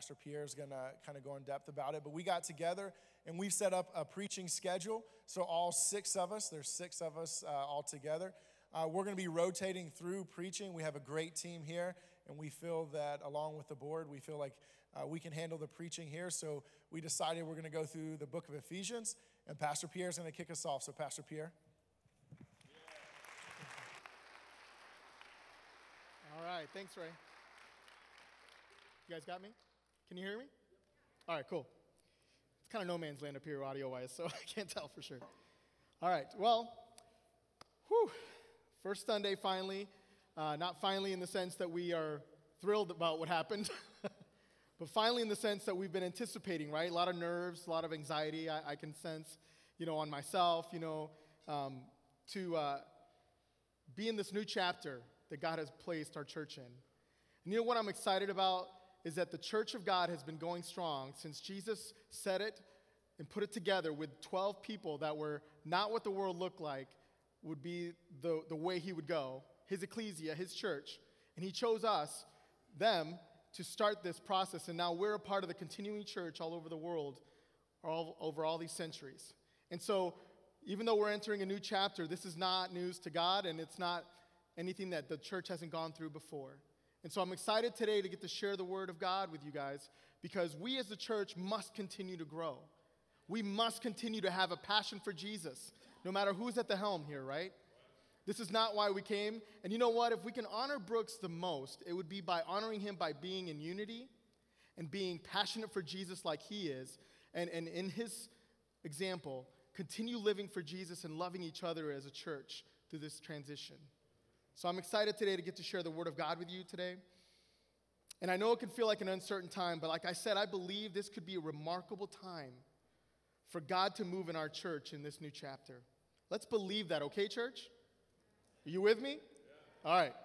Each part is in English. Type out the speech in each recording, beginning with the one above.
Pastor Pierre is going to kind of go in depth about it. But we got together, and we've set up a preaching schedule. So all 6 of us, there's 6 of us all together. We're going to be rotating through preaching. We have a great team here, and we feel that along with the board, we feel like we can handle the preaching here. So we decided we're going to go through the book of Ephesians, and Pastor Pierre is going to kick us off. So Pastor Pierre. All right, thanks, Ray. You guys got me? Can you hear me? All right, cool. It's kind of no man's land up here audio-wise, so I can't tell for sure. All right, well, first Sunday finally. Not finally in the sense that we are thrilled about what happened, but finally in the sense that we've been anticipating, right? A lot of nerves, a lot of anxiety I can sense, on myself, to be in this new chapter that God has placed our church in. And what I'm excited about is that the church of God has been going strong since Jesus said it and put it together with 12 people that were not what the world looked like, would be the way he would go, his ecclesia, his church. And he chose us, them, to start this process. And now we're a part of the continuing church all over the world, over all these centuries. And so even though we're entering a new chapter, this is not news to God, and it's not anything that the church hasn't gone through before. And so I'm excited today to get to share the word of God with you guys, because we as the church must continue to grow. We must continue to have a passion for Jesus, no matter who's at the helm here, right? This is not why we came. And you know what? If we can honor Brooks the most, it would be by honoring him by being in unity and being passionate for Jesus like he is. And in his example, continue living for Jesus and loving each other as a church through this transition. So I'm excited today to get to share the word of God with you today. And I know it can feel like an uncertain time, but like I said, I believe this could be a remarkable time for God to move in our church in this new chapter. Let's believe that, okay, church? Are you with me? Yeah. All right.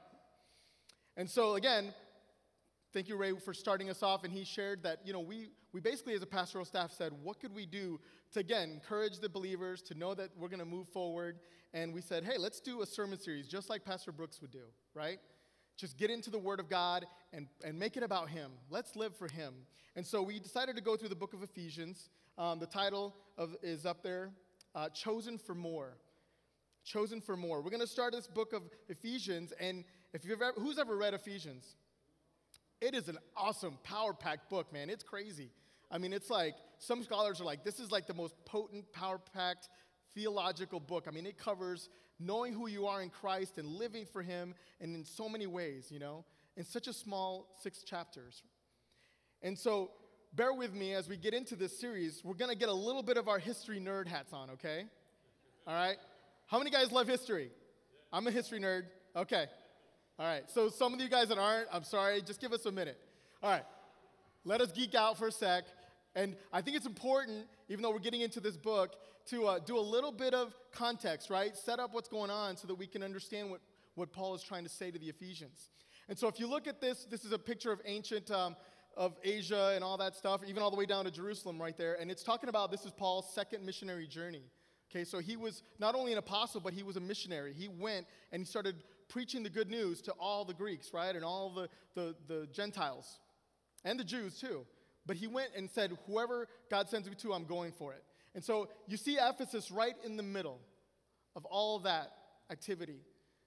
And so again, thank you, Ray, for starting us off. And he shared that, we basically as a pastoral staff said, what could we do to, again, encourage the believers to know that we're going to move forward. And we said, hey, let's do a sermon series just like Pastor Brooks would do, right? Just get into the Word of God and make it about Him. Let's live for Him. And so we decided to go through the book of Ephesians. The title is up there, Chosen for More. Chosen for More. We're going to start this book of Ephesians. And who's ever read Ephesians? It is an awesome, power-packed book, man. It's crazy. I mean, it's like, some scholars are like, this is like the most potent, power-packed theological book. I mean, it covers knowing who you are in Christ and living for Him, and in so many ways, in such a small 6 chapters. And so, bear with me as we get into this series. We're going to get a little bit of our history nerd hats on, okay? All right? How many guys love history? I'm a history nerd. Okay. All right. So some of you guys that aren't, I'm sorry. Just give us a minute. All right. Let us geek out for a sec. And I think it's important, even though we're getting into this book, to do a little bit of context, right? Set up what's going on so that we can understand what Paul is trying to say to the Ephesians. And so if you look at this is a picture of ancient, of Asia and all that stuff, even all the way down to Jerusalem right there. And it's talking about, this is Paul's second missionary journey. Okay, so he was not only an apostle, but he was a missionary. He went and he started preaching the good news to all the Greeks, right? And all the Gentiles. And the Jews too. But he went and said, whoever God sends me to, I'm going for it. And so you see Ephesus right in the middle of all of that activity.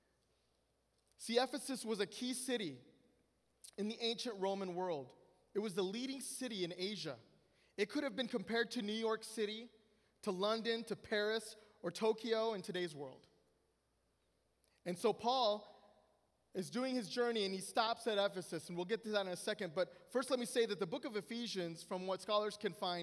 See, Ephesus was a key city in the ancient Roman world. It was the leading city in Asia. It could have been compared to New York City, to London, to Paris, or Tokyo in today's world. And so Paul is doing his journey, and he stops at Ephesus, and we'll get to that in a second. But first, let me say that the book of Ephesians, from what scholars can find,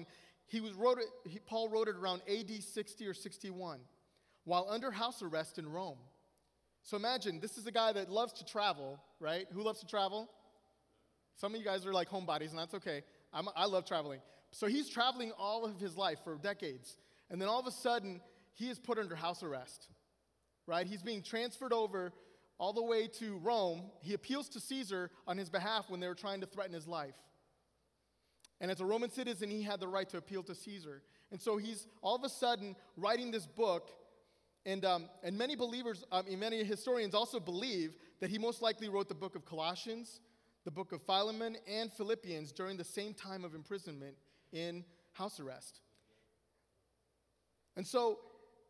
Paul wrote it around AD 60 or 61, while under house arrest in Rome. So imagine, this is a guy that loves to travel, right? Who loves to travel? Some of you guys are like homebodies, and that's okay. I love traveling. So he's traveling all of his life for decades. And then all of a sudden, he is put under house arrest, right? He's being transferred over all the way to Rome. He appeals to Caesar on his behalf when they were trying to threaten his life. And as a Roman citizen, he had the right to appeal to Caesar. And so he's all of a sudden writing this book. And many believers, many historians also believe that he most likely wrote the book of Colossians, the book of Philemon and Philippians during the same time of imprisonment in house arrest. And so,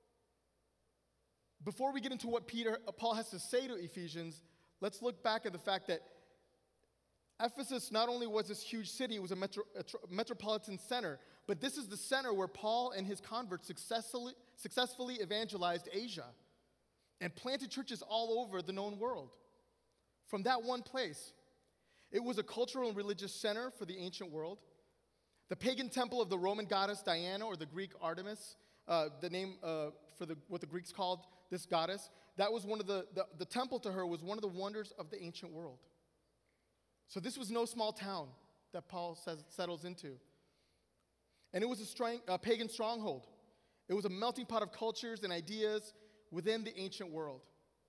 before we get into what Paul has to say to Ephesians, let's look back at the fact that Ephesus not only was this huge city, it was a metropolitan center, but this is the center where Paul and his converts successfully evangelized Asia and planted churches all over the known world. From that one place, it was a cultural and religious center for the ancient world. The pagan temple of the Roman goddess Diana, or the Greek Artemis, the name what the Greeks called this goddess, that was one of the temple to her was one of the wonders of the ancient world. So this was no small town that Paul settles into. And it was a pagan stronghold. It was a melting pot of cultures and ideas within the ancient world.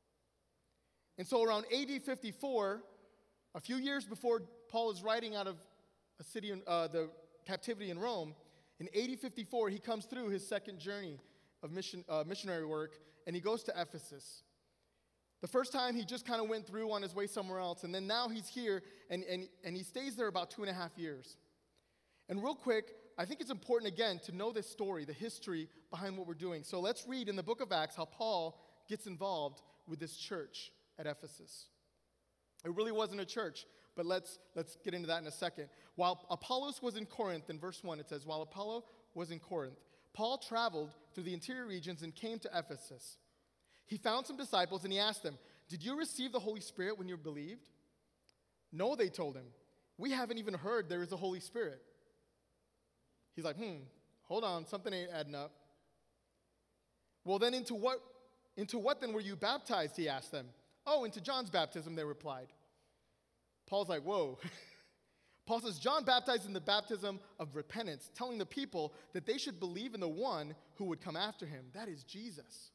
And so around AD 54, a few years before Paul is writing out of a city, the captivity in Rome, in AD 54, he comes through his second journey of missionary work, and he goes to Ephesus. The first time, he just kind of went through on his way somewhere else, and then now he's here, and he stays there about 2.5 years. And real quick, I think it's important, again, to know this story, the history behind what we're doing. So let's read in the book of Acts how Paul gets involved with this church at Ephesus. It really wasn't a church, but let's get into that in a second. While Apollos was in Corinth, in verse 1, it says, while Apollo was in Corinth, Paul traveled through the interior regions and came to Ephesus. He found some disciples and he asked them, "Did you receive the Holy Spirit when you believed?" "No," they told him. "We haven't even heard there is a Holy Spirit." He's like, hold on, something ain't adding up. "Well, then into what then were you baptized?" he asked them. "Oh, into John's baptism," they replied. Paul's like, whoa. Paul says, John baptized in the baptism of repentance, telling the people that they should believe in the one who would come after him. That is Jesus.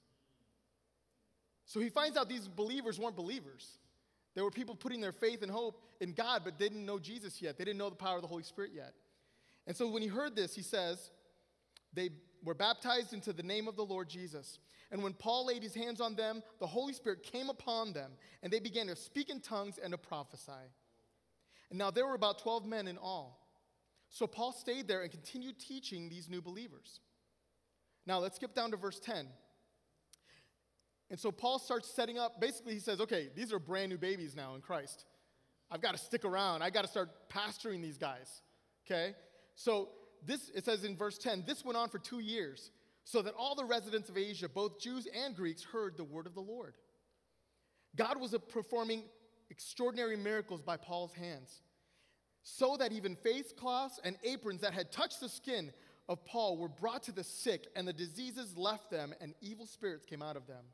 So he finds out these believers weren't believers. They were people putting their faith and hope in God, but they didn't know Jesus yet. They didn't know the power of the Holy Spirit yet. And so when he heard this, he says, they were baptized into the name of the Lord Jesus. And when Paul laid his hands on them, the Holy Spirit came upon them, and they began to speak in tongues and to prophesy. And now there were about 12 men in all. So Paul stayed there and continued teaching these new believers. Now let's skip down to verse 10. And so Paul starts setting up, basically he says, okay, these are brand new babies now in Christ. I've got to stick around. I've got to start pastoring these guys, okay? So it says in verse 10, this went on for 2 years, so that all the residents of Asia, both Jews and Greeks, heard the word of the Lord. God was performing extraordinary miracles by Paul's hands, so that even face cloths and aprons that had touched the skin of Paul were brought to the sick, and the diseases left them, and evil spirits came out of them.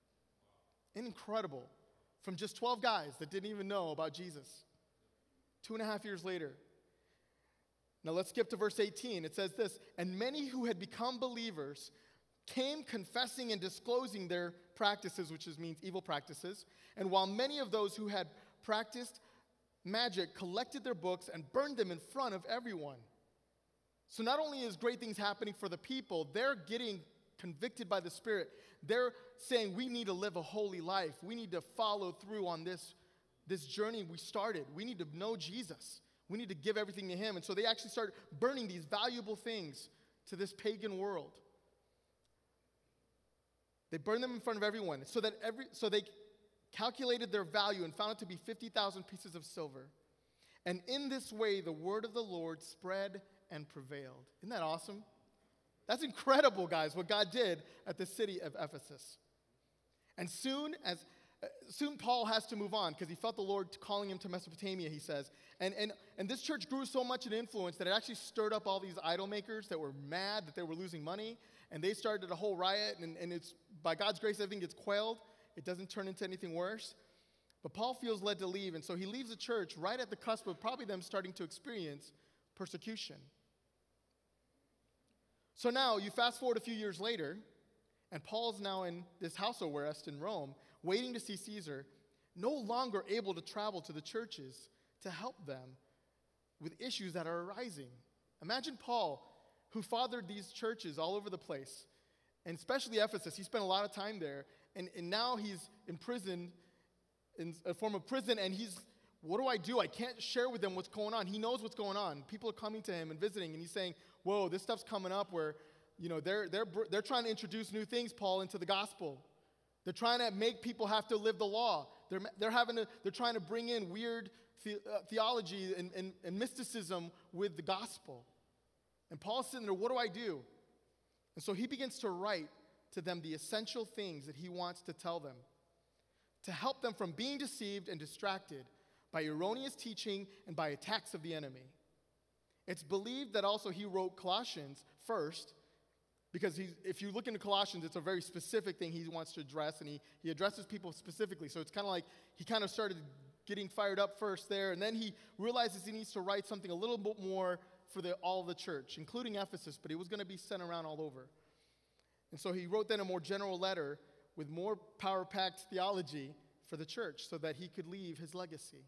Incredible. From just 12 guys that didn't even know about Jesus. 2.5 years later. Now let's skip to verse 18. It says this, and many who had become believers came confessing and disclosing their practices, which means evil practices. And while many of those who had practiced magic collected their books and burned them in front of everyone. So not only is great things happening for the people, they're getting convicted by the Spirit. They're saying we need to live a holy life. We need to follow through on this journey we started. We need to know Jesus. We need to give everything to him. And so they actually start burning these valuable things to this pagan world. They burned them in front of everyone so they calculated their value and found it to be 50,000 pieces of silver. And in this way, the word of the Lord spread and prevailed. Isn't that awesome? That's incredible, guys, what God did at the city of Ephesus. And soon Paul has to move on because he felt the Lord calling him to Mesopotamia, he says. And this church grew so much in influence that it actually stirred up all these idol makers that were mad that they were losing money. And they started a whole riot, and it's by God's grace, everything gets quelled. It doesn't turn into anything worse. But Paul feels led to leave, and so he leaves the church right at the cusp of probably them starting to experience persecution. So now you fast forward a few years later, and Paul's now in this house arrest in Rome, waiting to see Caesar, no longer able to travel to the churches to help them with issues that are arising. Imagine Paul, who fathered these churches all over the place, and especially Ephesus. He spent a lot of time there, and now he's imprisoned in a form of prison, and he's what do I do? I can't share with them what's going on. He knows what's going on. People are coming to him and visiting, and he's saying, whoa, this stuff's coming up where, they're trying to introduce new things, Paul, into the gospel. They're trying to make people have to live the law. They're trying to bring in weird theology and mysticism with the gospel. And Paul's sitting there, what do I do? And so he begins to write to them the essential things that he wants to tell them, to help them from being deceived and distracted by erroneous teaching and by attacks of the enemy. It's believed that also he wrote Colossians first, because if you look into Colossians, it's a very specific thing he wants to address, and he addresses people specifically. So it's kind of like he kind of started getting fired up first there, and then he realizes he needs to write something a little bit more for all of the church, including Ephesus, but it was going to be sent around all over. And so he wrote then a more general letter with more power-packed theology for the church so that he could leave his legacy.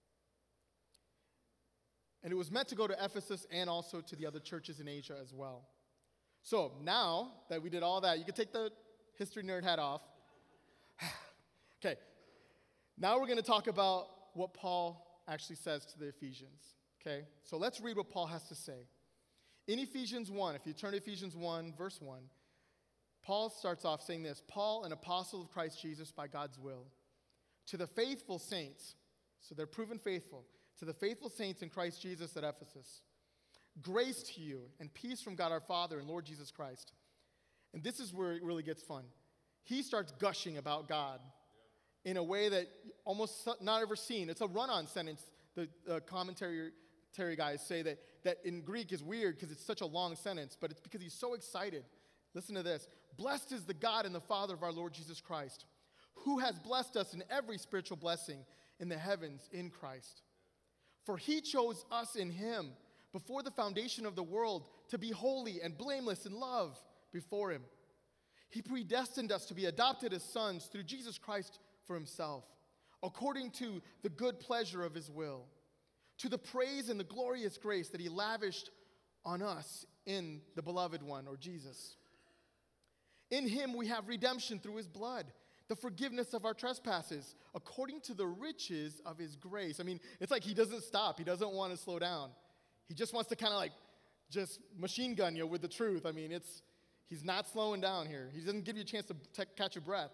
And it was meant to go to Ephesus and also to the other churches in Asia as well. So now that we did all that, you can take the history nerd hat off. Okay, now we're going to talk about what Paul actually says to the Ephesians. Okay, so let's read what Paul has to say. In Ephesians 1, if you turn to Ephesians 1, verse 1, Paul starts off saying this: Paul, an apostle of Christ Jesus by God's will, to the faithful saints, so they're proven faithful, to the faithful saints in Christ Jesus at Ephesus, grace to you and peace from God our Father and Lord Jesus Christ. And this is where it really gets fun. He starts gushing about God in a way that almost not ever seen. It's a run-on sentence. The commentary guys say that in Greek is weird because it's such a long sentence, but it's because he's so excited. Listen to this. Blessed is the God and the Father of our Lord Jesus Christ, who has blessed us in every spiritual blessing in the heavens in Christ. For he chose us in him before the foundation of the world to be holy and blameless in love before him. He predestined us to be adopted as sons through Jesus Christ for himself, according to the good pleasure of his will, to the praise and the glorious grace that he lavished on us in the beloved one, or Jesus. In him we have redemption through his blood, the forgiveness of our trespasses, according to the riches of his grace. I mean, it's like he doesn't stop. He doesn't want to slow down. He just wants to kind of like just machine gun you with the truth. I mean, he's not slowing down here. He doesn't give you a chance to catch your breath.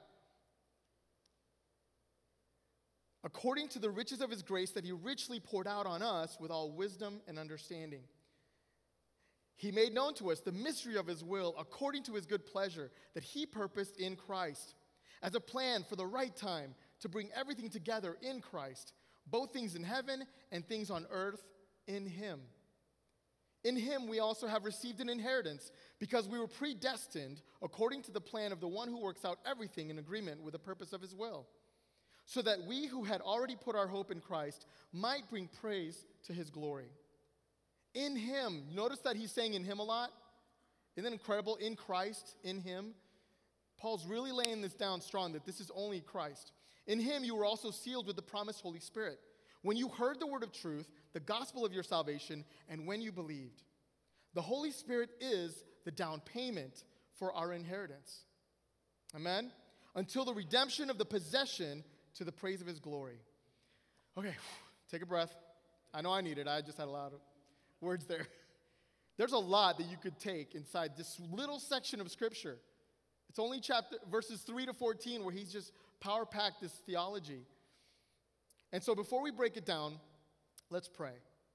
According to the riches of his grace that he richly poured out on us with all wisdom and understanding. He made known to us the mystery of his will according to his good pleasure that he purposed in Christ as a plan for the right time to bring everything together in Christ, both things in heaven and things on earth in him. In him we also have received an inheritance because we were predestined according to the plan of the one who works out everything in agreement with the purpose of his will, so that we who had already put our hope in Christ might bring praise to his glory. In him, notice that he's saying in him a lot. Isn't that incredible? In Christ, in him. Paul's really laying this down strong that this is only Christ. In him you were also sealed with the promised Holy Spirit, when you heard the word of truth, the gospel of your salvation, and when you believed. The Holy Spirit is the down payment for our inheritance. Amen? Until the redemption of the possession to the praise of his glory. Okay, take a breath. I know I need it. I just had a lot of words there. There's a lot that you could take inside this little section of Scripture. It's only verses 3 to 14 where he's just power-packed this theology. And so before we break it down, let's pray.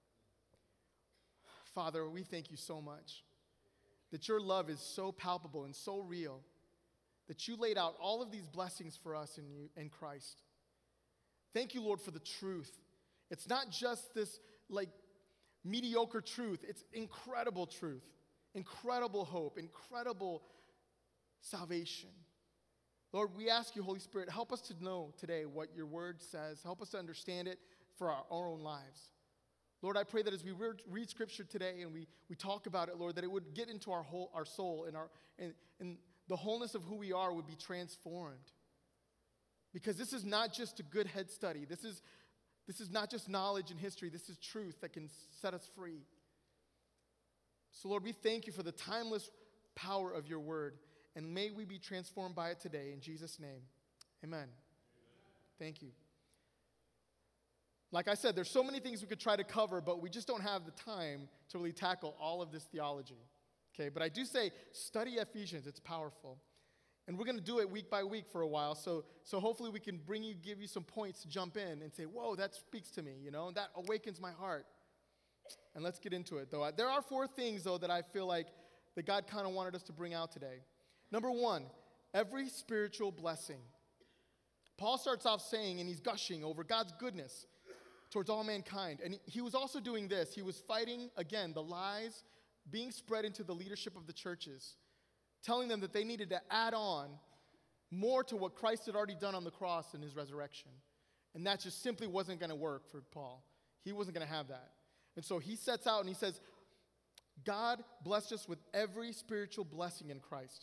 Father, we thank you so much that your love is so palpable and so real, that you laid out all of these blessings for us in Christ. Thank you, Lord, for the truth. It's not just this like mediocre truth. It's incredible truth, incredible hope, incredible salvation. Lord, we ask you, Holy Spirit, help us to know today what your word says. Help us to understand it for our own lives. Lord, I pray that as we read Scripture today and we talk about it, Lord, that it would get into our soul and the wholeness of who we are would be transformed. Because this is not just a good head study. This is not just knowledge and history. This is truth that can set us free. So, Lord, we thank you for the timeless power of your word. And may we be transformed by it today. In Jesus' name, amen. Thank you. Like I said, there's so many things we could try to cover, but we just don't have the time to really tackle all of this theology. Okay, but I do say study Ephesians. It's powerful. And we're going to do it week by week for a while. So hopefully we can give you some points to jump in and say, whoa, that speaks to me, and that awakens my heart. And let's get into it, though. There are 4 things, though, that I feel like that God kind of wanted us to bring out today. Number 1, every spiritual blessing. Paul starts off saying, and he's gushing over God's goodness towards all mankind. And he was also doing this. He was fighting, again, the lies being spread into the leadership of the churches, telling them that they needed to add on more to what Christ had already done on the cross in his resurrection. And that just simply wasn't going to work for Paul. He wasn't going to have that. And so he sets out and he says, God blessed us with every spiritual blessing in Christ.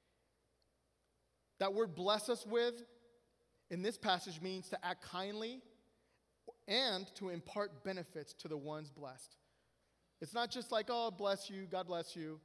That word bless us with in this passage means to act kindly and to impart benefits to the ones blessed. It's not just like, oh, bless you, God bless you.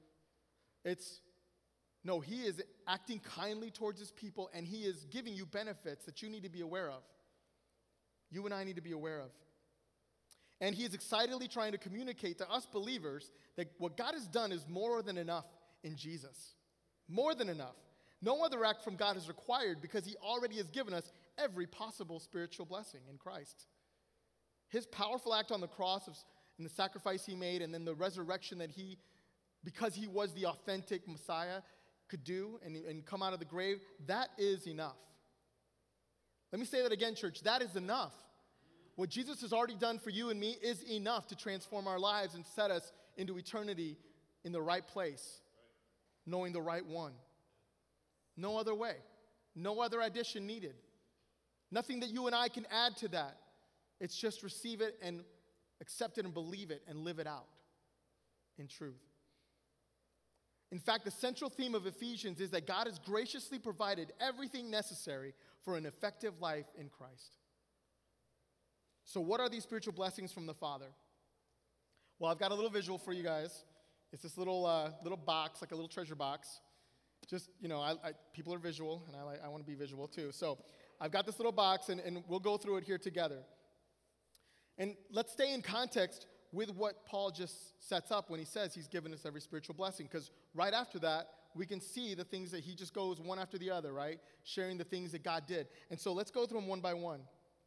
No, he is acting kindly towards his people, and he is giving you benefits that you need to be aware of. You and I need to be aware of. And he is excitedly trying to communicate to us believers that what God has done is more than enough in Jesus. More than enough. No other act from God is required because he already has given us every possible spiritual blessing in Christ. His powerful act on the cross and the sacrifice he made, and then the resurrection that because he was the authentic Messiah, could do and come out of the grave, that is enough. Let me say that again, church. That is enough. What Jesus has already done for you and me is enough to transform our lives and set us into eternity in the right place, knowing the right one. No other way. No other addition needed. Nothing that you and I can add to that. It's just receive it and accept it and believe it and live it out in truth. In fact, the central theme of Ephesians is that God has graciously provided everything necessary for an effective life in Christ. So what are these spiritual blessings from the Father? Well, I've got a little visual for you guys. It's this little box, like a little treasure box. Just, people are visual, and I want to be visual too. So I've got this little box, and we'll go through it here together. And let's stay in context with what Paul just sets up when he says he's given us every spiritual blessing. Because right after that, we can see the things that he just goes one after the other, right? Sharing the things that God did. And so let's go through them one by one.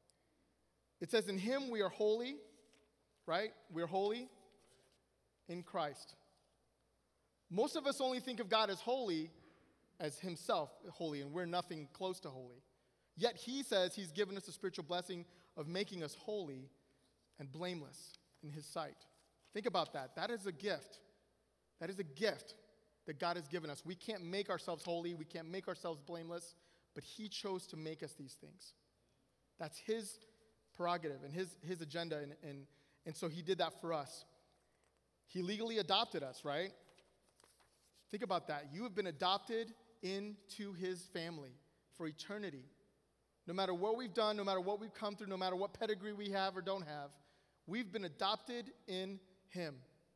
It says, in him we are holy, right? We are holy in Christ. Most of us only think of God as holy, as himself holy, and we're nothing close to holy. Yet he says he's given us a spiritual blessing of making us holy and blameless in his sight. Think about that. That is a gift. That is a gift that God has given us. We can't make ourselves holy. We can't make ourselves blameless, but he chose to make us these things. That's his prerogative and his agenda, and so he did that for us. He legally adopted us, right? Think about that. You have been adopted into his family for eternity. No matter what we've done, no matter what we've come through, no matter what pedigree we have or don't have, we've been adopted in him.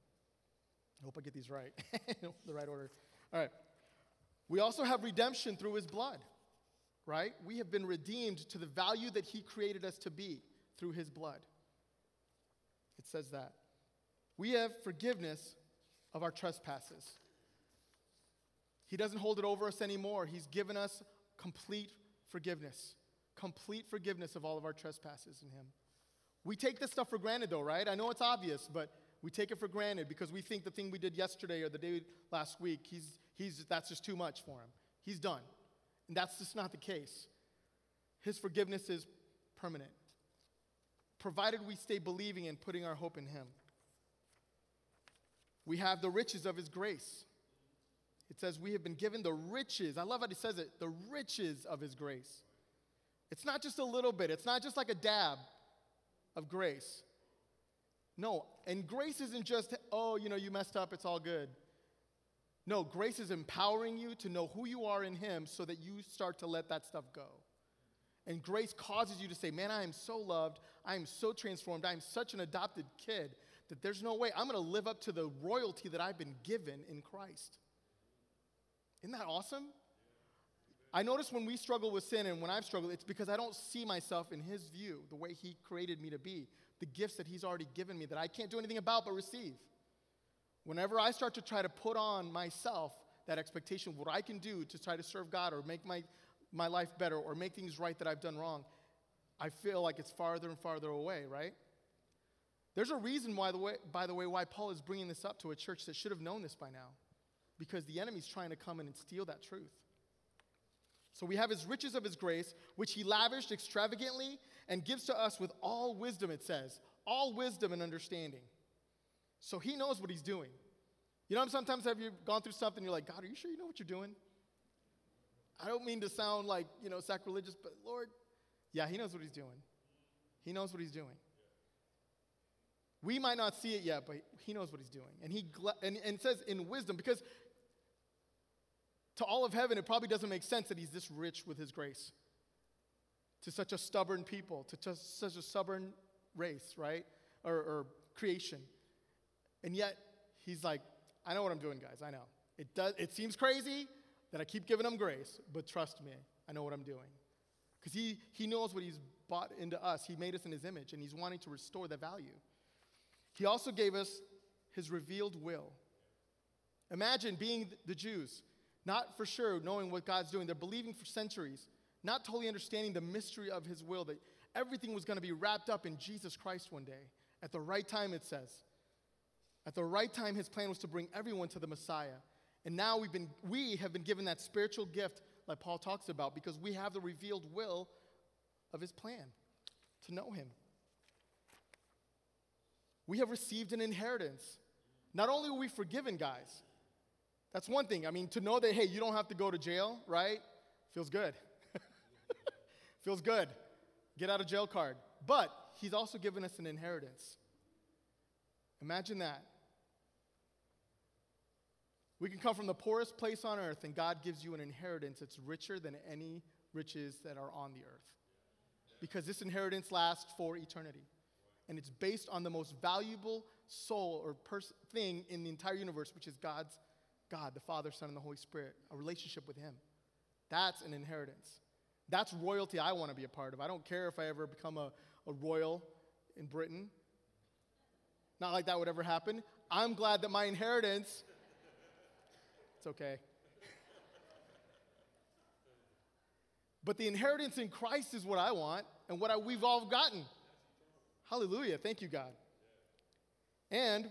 I hope I get these right, the right order. All right. We also have redemption through his blood, right? We have been redeemed to the value that he created us to be through his blood. It says that. We have forgiveness of our trespasses. He doesn't hold it over us anymore. He's given us complete forgiveness of all of our trespasses in him. We take this stuff for granted, though, right? I know it's obvious, but we take it for granted because we think the thing we did yesterday or the day last week, that's just too much for him. He's done. And that's just not the case. His forgiveness is permanent, provided we stay believing and putting our hope in him. We have the riches of his grace. It says we have been given the riches. I love how he says it, the riches of his grace. It's not just a little bit. It's not just like a dab of grace. No, and grace isn't just, you messed up, it's all good. No, grace is empowering you to know who you are in him so that you start to let that stuff go. And grace causes you to say, man, I am so loved, I am so transformed, I am such an adopted kid that there's no way I'm going to live up to the royalty that I've been given in Christ. Isn't that awesome? I notice when we struggle with sin and when I've struggled, it's because I don't see myself in his view, the way he created me to be, the gifts that he's already given me that I can't do anything about but receive. Whenever I start to try to put on myself that expectation of what I can do to try to serve God or make my life better or make things right that I've done wrong, I feel like it's farther and farther away, right? There's a reason why, by the way, why Paul is bringing this up to a church that should have known this by now. Because the enemy's trying to come in and steal that truth. So we have his riches of his grace, which he lavished extravagantly and gives to us with all wisdom, it says. All wisdom and understanding. So he knows what he's doing. You know, sometimes have you gone through something and you're like, God, are you sure you know what you're doing? I don't mean to sound like, sacrilegious, but Lord, yeah, he knows what he's doing. He knows what he's doing. We might not see it yet, but he knows what he's doing. And it says in wisdom, because to all of heaven, it probably doesn't make sense that he's this rich with his grace. To such a stubborn people, to just such a stubborn race, right? Or creation. And yet, he's like, I know what I'm doing, guys, I know. It seems crazy that I keep giving him grace, but trust me, I know what I'm doing. Because he knows what he's bought into us. He made us in his image, and he's wanting to restore the value. He also gave us his revealed will. Imagine being the Jews. Not for sure knowing what God's doing. They're believing for centuries, not totally understanding the mystery of his will, that everything was going to be wrapped up in Jesus Christ one day. At the right time, it says. At the right time, his plan was to bring everyone to the Messiah. And now we have been given that spiritual gift like Paul talks about because we have the revealed will of his plan to know him. We have received an inheritance. Not only are we forgiven, guys, that's one thing. I mean, to know that, hey, you don't have to go to jail, right? Feels good. Feels good. Get out of jail card. But he's also given us an inheritance. Imagine that. We can come from the poorest place on earth, and God gives you an inheritance that's richer than any riches that are on the earth. Because this inheritance lasts for eternity. And it's based on the most valuable soul or thing in the entire universe, which is God, the Father, Son, and the Holy Spirit, a relationship with him. That's an inheritance. That's royalty I want to be a part of. I don't care if I ever become a royal in Britain. Not like that would ever happen. I'm glad that my inheritance, it's okay. But the inheritance in Christ is what I want and what we've all gotten. Hallelujah. Thank you, God. And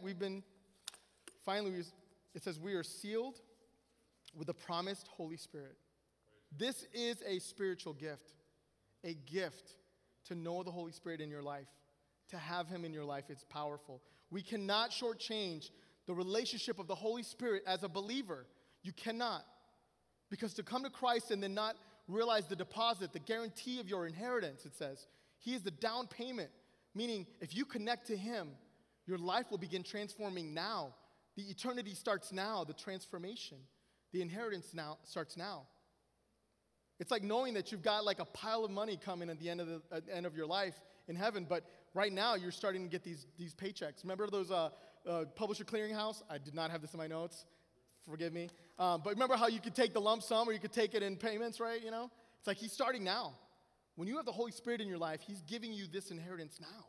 it says we are sealed with the promised Holy Spirit. This is a spiritual gift, a gift to know the Holy Spirit in your life, to have him in your life. It's powerful. We cannot shortchange the relationship of the Holy Spirit as a believer. You cannot. Because to come to Christ and then not realize the deposit, the guarantee of your inheritance, it says, he is the down payment. Meaning, if you connect to him, your life will begin transforming now. The eternity starts now, the transformation. The inheritance now starts now. It's like knowing that you've got like a pile of money coming at the end of your life in heaven, but right now you're starting to get these paychecks. Remember those Publisher Clearinghouse? I did not have this in my notes. Forgive me. But remember how you could take the lump sum or you could take it in payments, right? You know? It's like he's starting now. When you have the Holy Spirit in your life, he's giving you this inheritance now.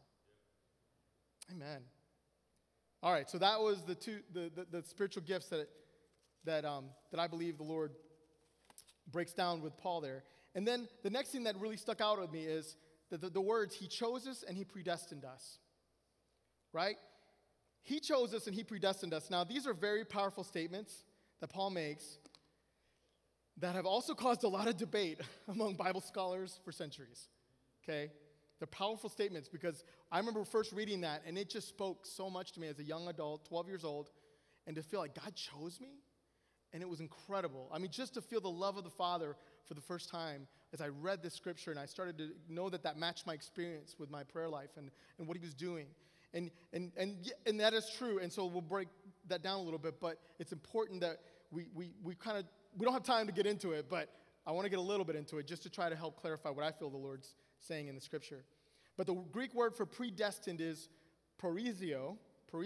Amen. All right, so that was the spiritual gifts that I believe the Lord breaks down with Paul there. And then the next thing that really stuck out with me is the words, he chose us and he predestined us. Right? He chose us and he predestined us. Now, these are very powerful statements that Paul makes that have also caused a lot of debate among Bible scholars for centuries. Okay? They're powerful statements because I remember first reading that and it just spoke so much to me as a young adult, 12 years old, and to feel like God chose me. And it was incredible. I mean, just to feel the love of the Father for the first time as I read this scripture and I started to know that matched my experience with my prayer life and what he was doing. And that is true. And so we'll break that down a little bit, but it's important that we don't have time to get into it, but I want to get a little bit into it just to try to help clarify what I feel the Lord's saying in the scripture. But the Greek word for predestined is prorizio,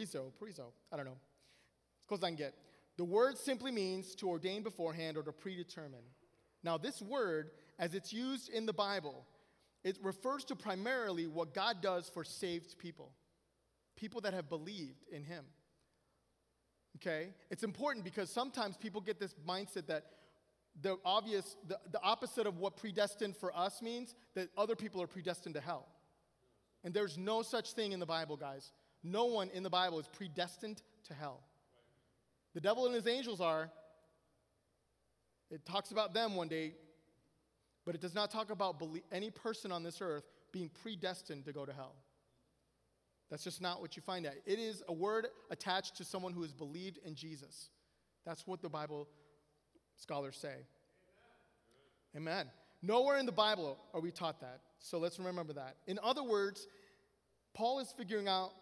I don't know. As close as I can get. The word simply means to ordain beforehand or to predetermine. Now, this word, as it's used in the Bible, it refers to primarily what God does for saved people, people that have believed in him. Okay? It's important because sometimes people get this mindset that the opposite of what predestined for us means, that other people are predestined to hell. And there's no such thing in the Bible, guys. No one in the Bible is predestined to hell. The devil and his angels are. It talks about them one day, but it does not talk about any person on this earth being predestined to go to hell. That's just not what you find at. It is a word attached to someone who has believed in Jesus. That's what the Bible scholars say. Amen. Nowhere in the Bible are we taught that. So let's remember that. In other words, God is figuring out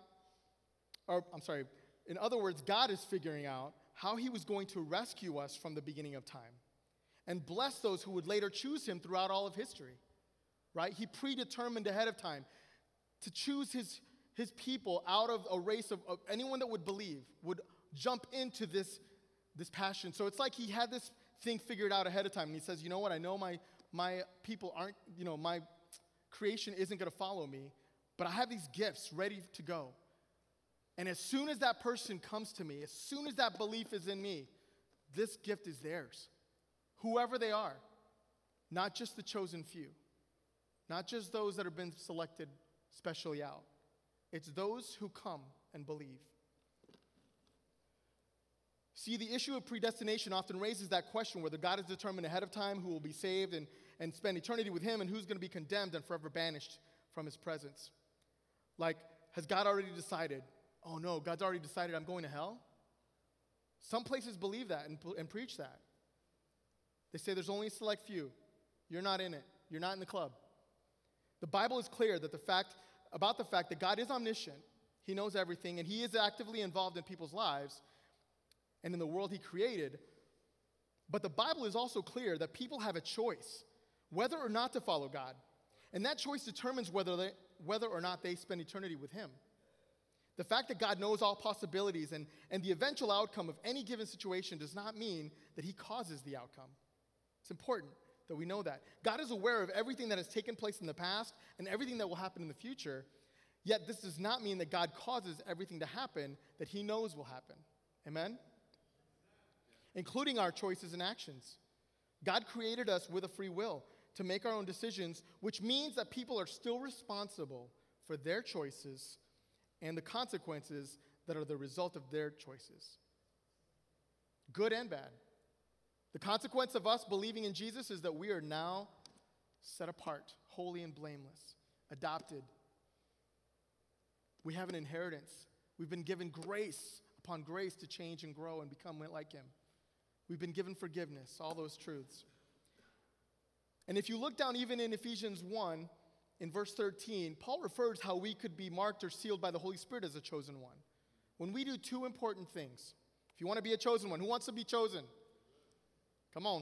how he was going to rescue us from the beginning of time and bless those who would later choose him throughout all of history. Right? He predetermined ahead of time to choose his people out of a race of anyone that would believe, would jump into this passion. So it's like he had this thing figured out ahead of time. And he says, you know what, I know my people aren't, my creation isn't going to follow me, but I have these gifts ready to go. And as soon as that person comes to me, as soon as that belief is in me, this gift is theirs. Whoever they are, not just the chosen few, not just those that have been selected specially out. It's those who come and believe. See, the issue of predestination often raises that question whether God has determined ahead of time who will be saved and spend eternity with him and who's going to be condemned and forever banished from his presence. Like, has God already decided? Oh no, God's already decided I'm going to hell? Some places believe that and preach that. They say there's only a select few. You're not in it. You're not in the club. The Bible is clear that about the fact that God is omniscient. He knows everything, and he is actively involved in people's lives and in the world he created. But the Bible is also clear that people have a choice whether or not to follow God. And that choice determines whether or not they spend eternity with him. The fact that God knows all possibilities and the eventual outcome of any given situation does not mean that he causes the outcome. It's important that we know that. God is aware of everything that has taken place in the past and everything that will happen in the future, yet this does not mean that God causes everything to happen that he knows will happen. Amen? Including our choices and actions. God created us with a free will to make our own decisions, which means that people are still responsible for their choices and the consequences that are the result of their choices. Good and bad. The consequence of us believing in Jesus is that we are now set apart, holy and blameless, adopted. We have an inheritance. We've been given grace upon grace to change and grow and become like him. We've been given forgiveness, all those truths. And if you look down even in Ephesians 1, in verse 13, Paul refers how we could be marked or sealed by the Holy Spirit as a chosen one. When we do two important things. If you want to be a chosen one, who wants to be chosen? Come on.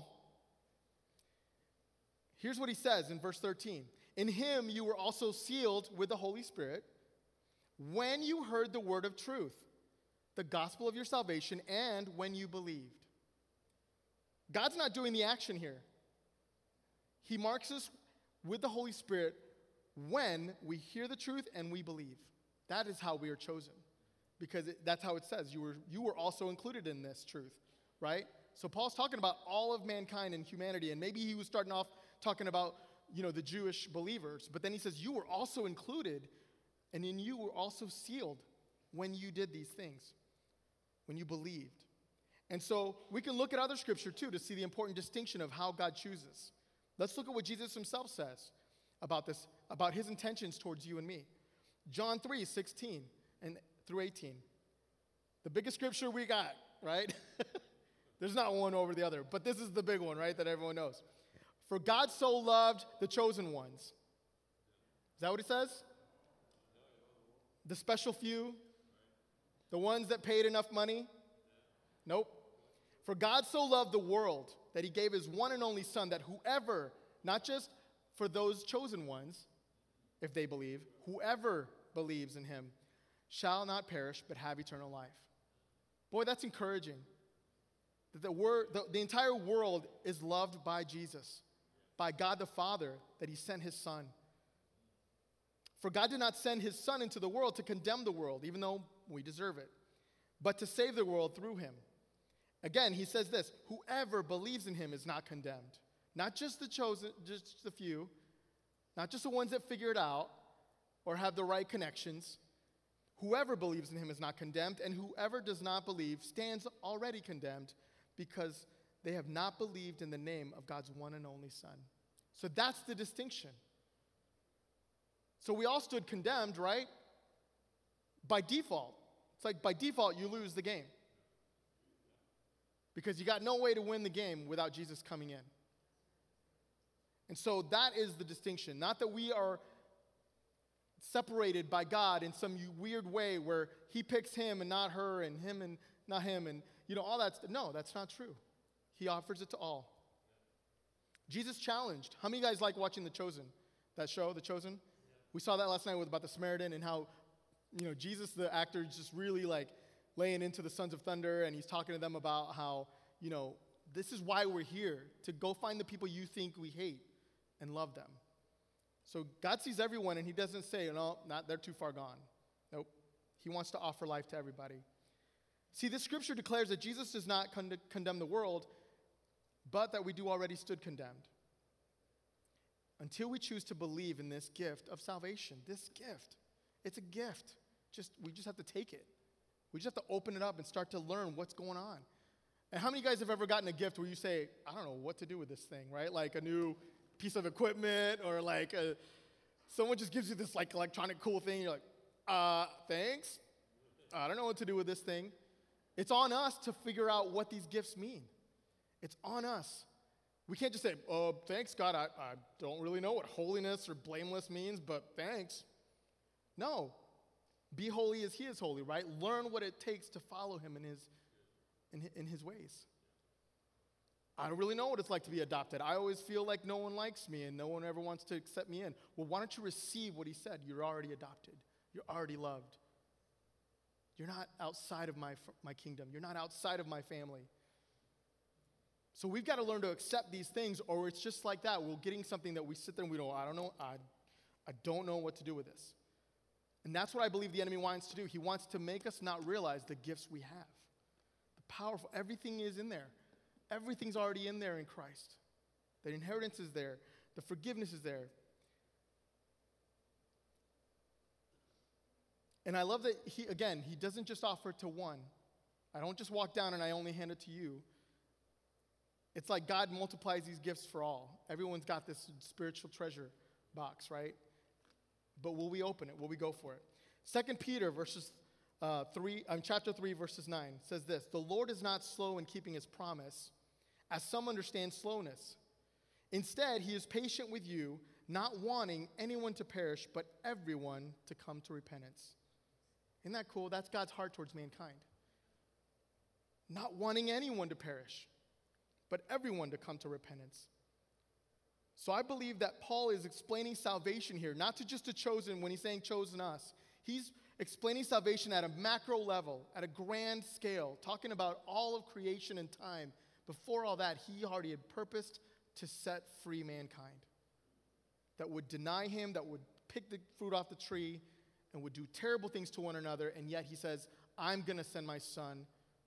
Here's what he says in verse 13. In him you were also sealed with the Holy Spirit when you heard the word of truth, the gospel of your salvation, and when you believed. God's not doing the action here. He marks us with the Holy Spirit when we hear the truth and we believe. That is how we are chosen. Because that's how it says. You were also included in this truth, right? So Paul's talking about all of mankind and humanity, and maybe he was starting off talking about, the Jewish believers, but then he says you were also included, and in you were also sealed when you did these things, when you believed. And so we can look at other scripture too to see the important distinction of how God chooses. Let's look at what Jesus himself says about this, about his intentions towards you and me. John 3:16 and through 18. The biggest scripture we got, right? There's not one over the other, but this is the big one, right, that everyone knows. For God so loved the chosen ones. Is that what it says? The special few? The ones that paid enough money? Nope. For God so loved the world that he gave his one and only Son, that whoever, not just for those chosen ones, if they believe, whoever believes in him shall not perish but have eternal life. Boy, that's encouraging. that the entire world is loved by Jesus, by God the Father, that he sent his Son. For God did not send his Son into the world to condemn the world, even though we deserve it, but to save the world through him. Again, he says this, whoever believes in him is not condemned. Not just the chosen, just the few, not just the ones that figure it out or have the right connections. Whoever believes in him is not condemned, and whoever does not believe stands already condemned because they have not believed in the name of God's one and only Son. So that's the distinction. So we all stood condemned, right? By default. It's like by default you lose the game. Because you got no way to win the game without Jesus coming in. And so that is the distinction. Not that we are separated by God in some weird way where he picks him and not her and him and not him and, all that. No, that's not true. He offers it to all. Jesus challenged. How many of you guys like watching The Chosen? That show, The Chosen? We saw that last night about the Samaritan and how, Jesus, the actor, is just really like laying into the Sons of Thunder, and he's talking to them about how, this is why we're here, to go find the people you think we hate and love them. So God sees everyone, and he doesn't say, no, they're too far gone. Nope. He wants to offer life to everybody. See, this scripture declares that Jesus does not condemn the world, but that we do already stood condemned. Until we choose to believe in this gift of salvation, this gift. It's a gift. We just have to take it. We just have to open it up and start to learn what's going on. And how many of you guys have ever gotten a gift where you say, I don't know what to do with this thing, right? Like a new piece of equipment or like someone just gives you this like electronic cool thing. You're like, thanks. I don't know what to do with this thing. It's on us to figure out what these gifts mean. It's on us. We can't just say, thanks, God. I don't really know what holiness or blameless means, but thanks. No. Be holy as he is holy, right? Learn what it takes to follow him in his ways. I don't really know what it's like to be adopted. I always feel like no one likes me and no one ever wants to accept me in. Well, why don't you receive what he said? You're already adopted. You're already loved. You're not outside of my kingdom. You're not outside of my family. So we've got to learn to accept these things, or it's just like that. We're getting something that we sit there and we go, I don't know. I don't know what to do with this. And that's what I believe the enemy wants to do. He wants to make us not realize the gifts we have. The powerful, everything is in there. Everything's already in there in Christ. The inheritance is there. The forgiveness is there. And I love that he doesn't just offer it to one. I don't just walk down and I only hand it to you. It's like God multiplies these gifts for all. Everyone's got this spiritual treasure box, right? But will we open it? Will we go for it? 2 Peter chapter 3, verses 9 says this, the Lord is not slow in keeping his promise, as some understand slowness. Instead, he is patient with you, not wanting anyone to perish, but everyone to come to repentance. Isn't that cool? That's God's heart towards mankind. Not wanting anyone to perish, but everyone to come to repentance. So I believe that Paul is explaining salvation here, not to just a chosen when he's saying chosen us. He's explaining salvation at a macro level, at a grand scale, talking about all of creation and time. Before all that, he already had purposed to set free mankind that would deny him, that would pick the fruit off the tree, and would do terrible things to one another, and yet he says, I'm going to send my son.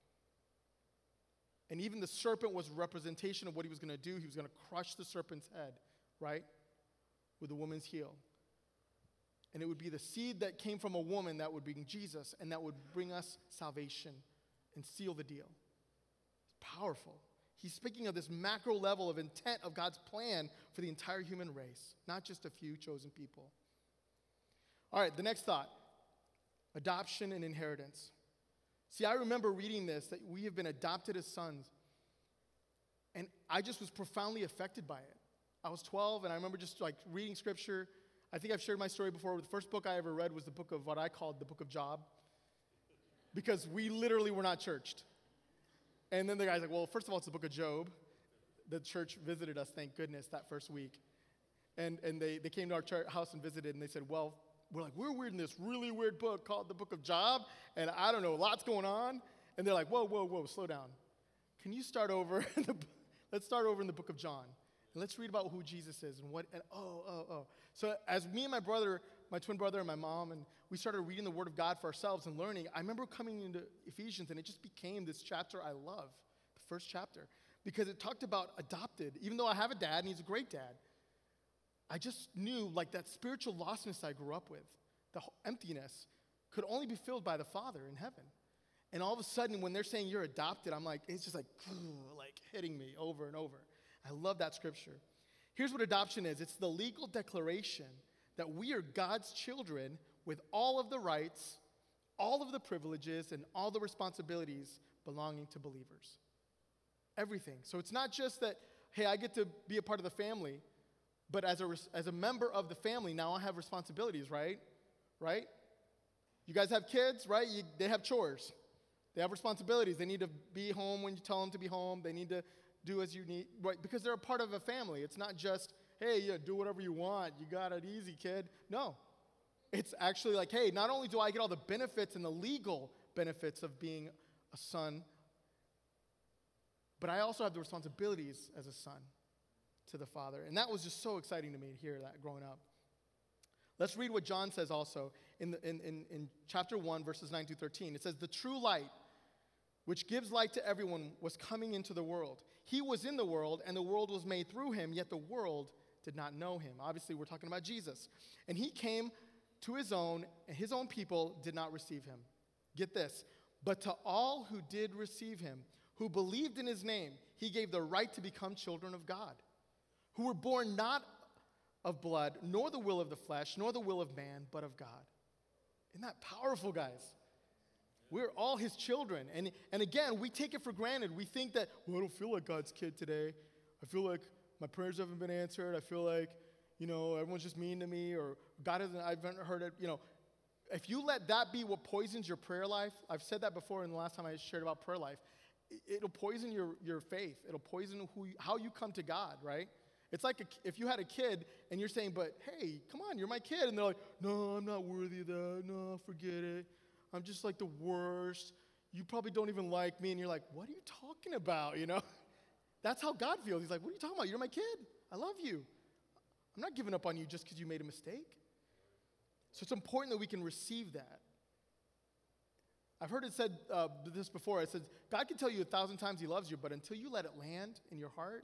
And even the serpent was a representation of what he was going to do. He was going to crush the serpent's head, right, with the woman's heel. And it would be the seed that came from a woman that would bring Jesus, and that would bring us salvation and seal the deal. It's powerful. He's speaking of this macro level of intent of God's plan for the entire human race, not just a few chosen people. All right, the next thought, adoption and inheritance. See, I remember reading this, that we have been adopted as sons, and I just was profoundly affected by it. I was 12, and I remember just like reading scripture. I think I've shared my story before. The first book I ever read was the book of what I called the book of Job, because we literally were not churched. And then the guy's like, well, first of all, it's the book of Job. The church visited us, thank goodness, that first week. And they came to our house and visited, and they said, well, we're reading this really weird book called the book of Job, and I don't know, lots going on. And they're like, whoa, slow down. can you start over? Let's start over in the book of John. And let's read about who Jesus is and what, and So as me and my brother, my twin brother and my mom, and we started reading the Word of God for ourselves and learning, I remember coming into Ephesians, and it just became this chapter I love, the first chapter, because it talked about adopted. Even though I have a dad, and he's a great dad, I just knew like that spiritual lostness I grew up with, the emptiness, could only be filled by the Father in heaven. And all of a sudden, when they're saying you're adopted, I'm like, it's just like hitting me over and over. I love that scripture. Here's what adoption is. It's the legal declaration that we are God's children with all of the rights, all of the privileges, and all the responsibilities belonging to believers. Everything. So it's not just that, hey, I get to be a part of the family, but as a member of the family, now I have responsibilities, right? Right? You guys have kids, right? They have chores. They have responsibilities. They need to be home when you tell them to be home. They need to do as you need, right? Because they're a part of a family. It's not just, hey, yeah, do whatever you want. You got it easy, kid. No. It's actually like, hey, not only do I get all the benefits and the legal benefits of being a son, but I also have the responsibilities as a son to the Father. And that was just so exciting to me to hear that growing up. Let's read what John says also in chapter 1, verses 9 through 13. It says, the true light, which gives light to everyone, was coming into the world. He was in the world, and the world was made through him, yet the world did not know him. Obviously, we're talking about Jesus. And he came to his own, and his own people did not receive him. Get this. But to all who did receive him, who believed in his name, he gave the right to become children of God, who were born not of blood, nor the will of the flesh, nor the will of man, but of God. Isn't that powerful, guys? We're all his children. And again, we take it for granted. We think that, well, I don't feel like God's kid today. I feel like my prayers haven't been answered. I feel like, everyone's just mean to me, or God hasn't, I haven't heard it. If you let that be what poisons your prayer life, I've said that before in the last time I shared about prayer life, it'll poison your faith. It'll poison how you come to God, right? It's like if you had a kid and you're saying, but hey, come on, you're my kid. And they're like, no, I'm not worthy of that. No, forget it. I'm just like the worst. You probably don't even like me. And you're like, what are you talking about, That's how God feels. He's like, what are you talking about? You're my kid. I love you. I'm not giving up on you just because you made a mistake. So it's important that we can receive that. I've heard it said this before. It says, God can tell you 1,000 times he loves you, but until you let it land in your heart,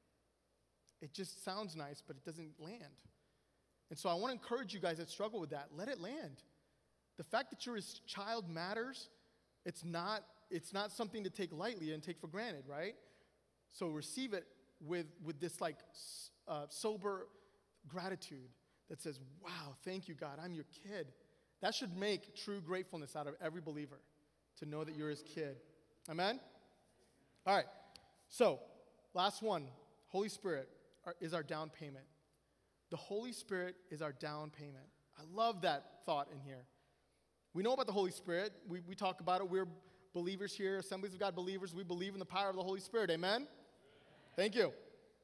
it just sounds nice, but it doesn't land. And so I want to encourage you guys that struggle with that. Let it land. The fact that you're his child matters. It's not something to take lightly and take for granted, right? So receive it with this sober gratitude that says, wow, thank you, God, I'm your kid. That should make true gratefulness out of every believer to know that you're his kid. Amen? All right. So last one, Holy Spirit is our down payment. The Holy Spirit is our down payment. I love that thought in here. We know about the Holy Spirit. We talk about it. We're believers here, Assemblies of God believers. We believe in the power of the Holy Spirit. Amen? Thank you.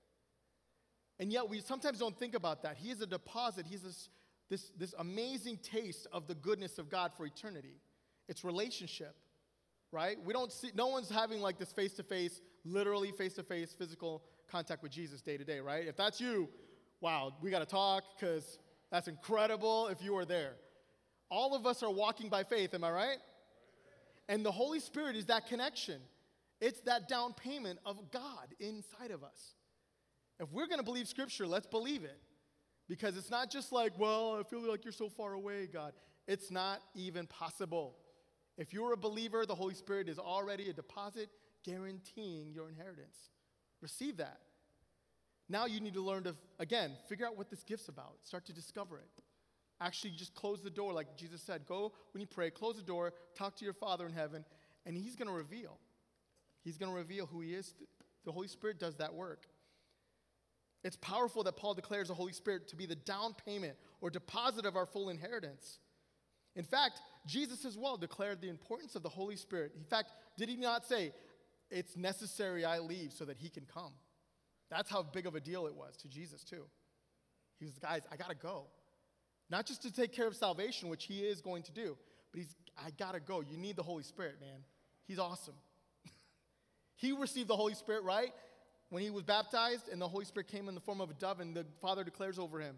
And yet we sometimes don't think about that. He is a deposit. He's this amazing taste of the goodness of God for eternity. It's relationship, right? We don't see, no one's having like this face-to-face, literally face-to-face physical contact with Jesus day to day, right? If that's you, wow, we got to talk because that's incredible if you were there. All of us are walking by faith, am I right? And the Holy Spirit is that connection. It's that down payment of God inside of us. If we're going to believe Scripture, let's believe it. Because it's not just like, well, I feel like you're so far away, God. It's not even possible. If you're a believer, the Holy Spirit is already a deposit guaranteeing your inheritance. Receive that. Now you need to learn to, again, figure out what this gift's about. Start to discover it. Actually, just close the door, like Jesus said. Go when you pray, close the door, talk to your Father in heaven, and he's going to reveal. He's going to reveal who he is. The Holy Spirit does that work. It's powerful that Paul declares the Holy Spirit to be the down payment or deposit of our full inheritance. In fact, Jesus as well declared the importance of the Holy Spirit. In fact, did he not say, it's necessary I leave so that he can come? That's how big of a deal it was to Jesus too. He was, guys, I got to go. Not just to take care of salvation, which he is going to do, but I got to go. You need the Holy Spirit, man. He's awesome. He received the Holy Spirit, right? When he was baptized and the Holy Spirit came in the form of a dove and the Father declares over him,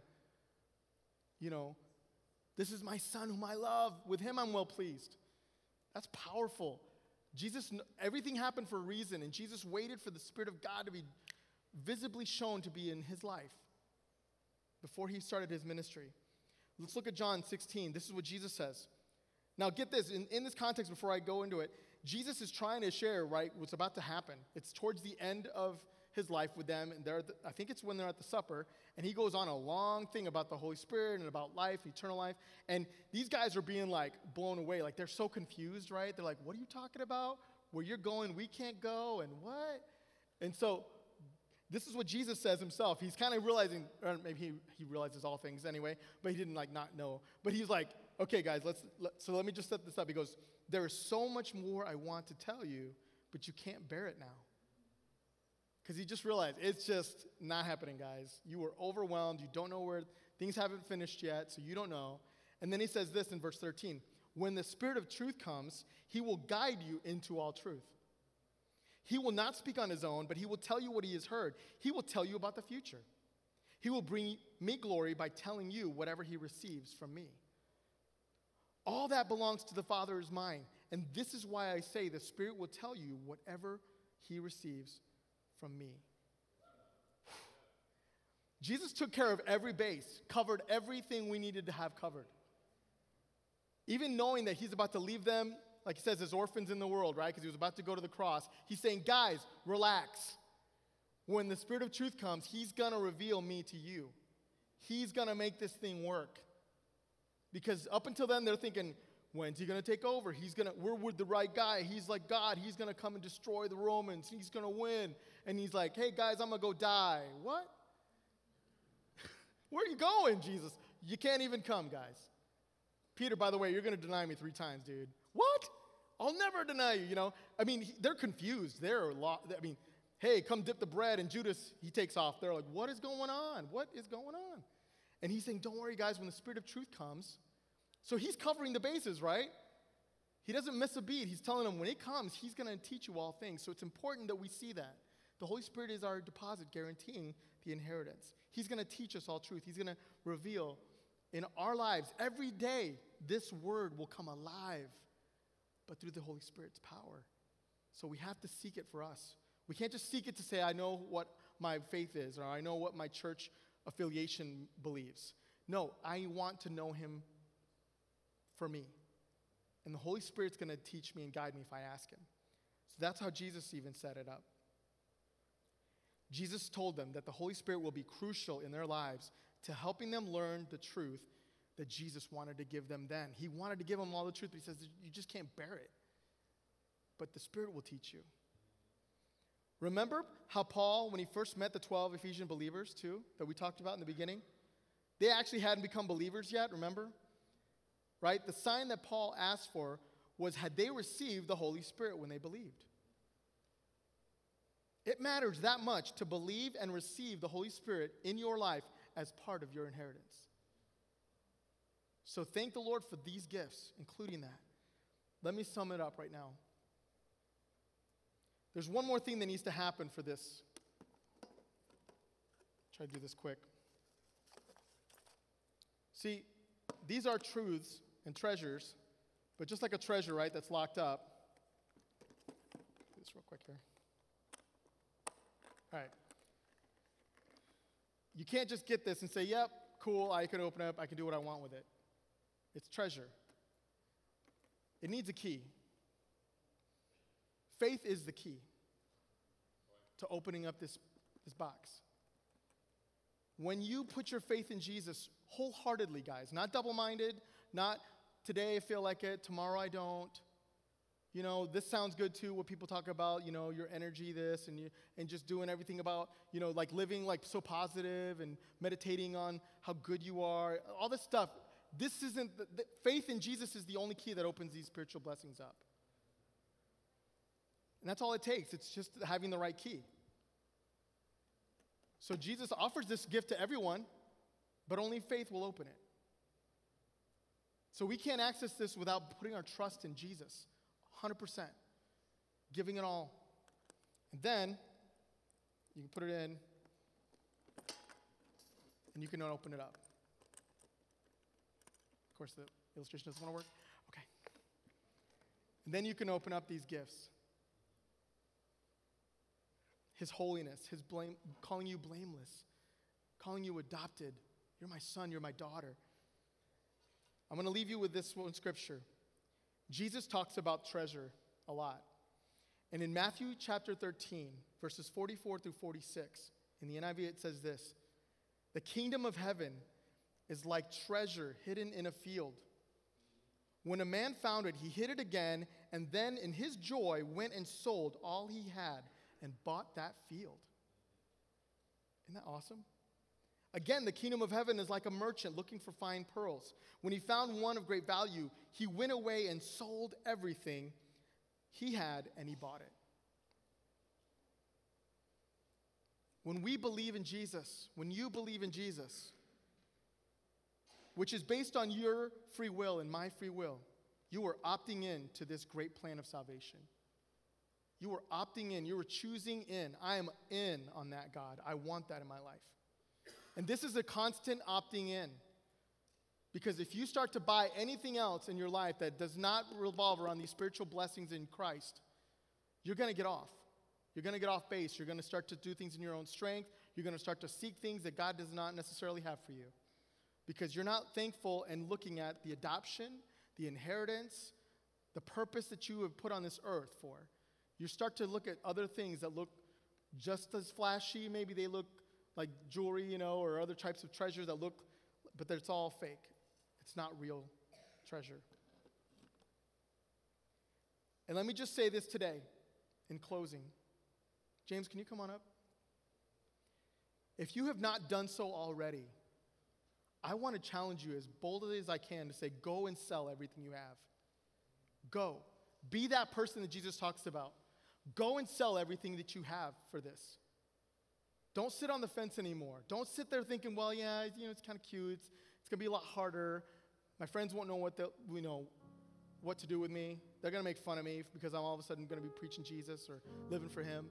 this is my Son whom I love. With him I'm well pleased. That's powerful. Everything happened for a reason, and Jesus waited for the Spirit of God to be visibly shown to be in his life before he started his ministry. Let's look at John 16. This is what Jesus says. Now get this, in this context before I go into it, Jesus is trying to share, right, what's about to happen. It's towards the end of his life with them, and I think it's when they're at the supper, and he goes on a long thing about the Holy Spirit and about life, eternal life, and these guys are being like blown away, like they're so confused, right? They're like, what are you talking about? Where you're going, we can't go, and what? And so this is what Jesus says himself. He's kind of realizing, or maybe he realizes all things anyway, but he didn't not know. But he's like, okay, guys, so let me just set this up. He goes, there is so much more I want to tell you, but you can't bear it now. Because he just realized it's just not happening, guys. You are overwhelmed. You don't know where things haven't finished yet, so you don't know. And then he says this in verse 13. When the Spirit of truth comes, he will guide you into all truth. He will not speak on his own, but he will tell you what he has heard. He will tell you about the future. He will bring me glory by telling you whatever he receives from me. All that belongs to the Father is mine. And this is why I say the Spirit will tell you whatever he receives from me. Jesus took care of every base, covered everything we needed to have covered. Even knowing that he's about to leave them, like he says, as orphans in the world, right? Because he was about to go to the cross. He's saying, guys, relax. When the Spirit of truth comes, he's going to reveal me to you. He's going to make this thing work. Because up until then, they're thinking, when's he going to take over? We're with the right guy. He's like God. He's going to come and destroy the Romans. He's going to win. And he's like, hey, guys, I'm going to go die. What? Where are you going, Jesus? You can't even come, guys. Peter, by the way, you're going to deny me 3 times, dude. What? I'll never deny you, they're confused. Hey, come dip the bread. And Judas, he takes off. They're like, what is going on? What is going on? And he's saying, don't worry, guys, when the Spirit of truth comes. So he's covering the bases, right? He doesn't miss a beat. He's telling them when it comes, he's going to teach you all things. So it's important that we see that. The Holy Spirit is our deposit guaranteeing the inheritance. He's going to teach us all truth. He's going to reveal in our lives every day this word will come alive, but through the Holy Spirit's power. So we have to seek it for us. We can't just seek it to say, I know what my faith is, or I know what my church affiliation believes. No, I want to know him for me. And the Holy Spirit's going to teach me and guide me if I ask him. So that's how Jesus even set it up. Jesus told them that the Holy Spirit will be crucial in their lives to helping them learn the truth that Jesus wanted to give them then. He wanted to give them all the truth, but he says, you just can't bear it. But the Spirit will teach you. Remember how Paul, when he first met the 12 Ephesian believers too, that we talked about in the beginning? They actually hadn't become believers yet, remember? Right? The sign that Paul asked for was, had they received the Holy Spirit when they believed? It matters that much to believe and receive the Holy Spirit in your life as part of your inheritance. So thank the Lord for these gifts, including that. Let me sum it up right now. There's one more thing that needs to happen for this. Try to do this quick. See, these are truths and treasures, but just like a treasure, right, that's locked up. Do this real quick here. All right. You can't just get this and say, yep, cool, I can open it up, I can do what I want with it. It's treasure. It needs a key. Faith is the key to opening up this box. When you put your faith in Jesus wholeheartedly, guys, not double-minded, not today I feel like it, tomorrow I don't. This sounds good too, what people talk about, your energy, this, and just doing everything about, like living like so positive and meditating on how good you are, all this stuff. This isn't, faith in Jesus is the only key that opens these spiritual blessings up. And that's all it takes. It's just having the right key. So Jesus offers this gift to everyone, but only faith will open it. So we can't access this without putting our trust in Jesus, 100%, giving it all. And then you can put it in, and you can open it up. Of course, the illustration doesn't want to work. Okay. And then you can open up these gifts. His holiness, calling you blameless, calling you adopted. You're my son, you're my daughter. I'm going to leave you with this one scripture. Jesus talks about treasure a lot. And in Matthew chapter 13, verses 44 through 46, in the NIV it says this: the kingdom of heaven is like treasure hidden in a field. When a man found it, he hid it again, and then in his joy went and sold all he had and bought that field. Isn't that awesome? Again, the kingdom of heaven is like a merchant looking for fine pearls. When he found one of great value, he went away and sold everything he had, and he bought it. When we believe in Jesus, when you believe in Jesus, which is based on your free will and my free will, you are opting in to this great plan of salvation. You are opting in. You are choosing in. I am in on that, God. I want that in my life. And this is a constant opting in. Because if you start to buy anything else in your life that does not revolve around these spiritual blessings in Christ, you're going to get off. You're going to get off base. You're going to start to do things in your own strength. You're going to start to seek things that God does not necessarily have for you. Because you're not thankful and looking at the adoption, the inheritance, the purpose that you have put on this earth for. You start to look at other things that look just as flashy. Maybe they look like jewelry, or other types of treasures that look, but it's all fake. It's not real treasure. And let me just say this today in closing. James, can you come on up? If you have not done so already, I want to challenge you as boldly as I can to say, go and sell everything you have. Go. Be that person that Jesus talks about. Go and sell everything that you have for this. Don't sit on the fence anymore. Don't sit there thinking, well, yeah, it's kind of cute. It's going to be a lot harder. My friends won't know what to do with me. They're going to make fun of me because I'm all of a sudden going to be preaching Jesus or living for him.